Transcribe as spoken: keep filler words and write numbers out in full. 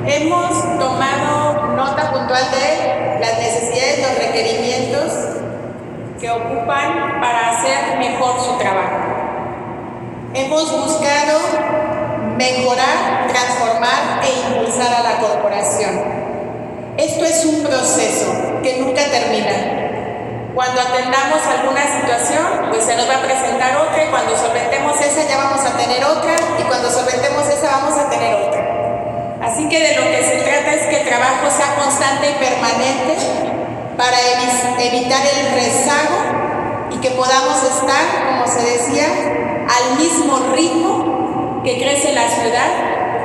Hemos tomado nota puntual de las necesidades, los requerimientos que ocupan para hacer mejor su trabajo. Hemos buscado mejorar, transformar e impulsar a la corporación. Esto es un proceso que nunca termina. Cuando atendamos alguna situación, pues se nos va a presentar otra, y cuando solventemos esa ya vamos a tener otra, y cuando solventemos esa vamos a tener otra. Así que de lo que se trata es que el trabajo sea constante y permanente para evi- evitar el rezago y que podamos estar, como se decía, al mismo ritmo que crece la ciudad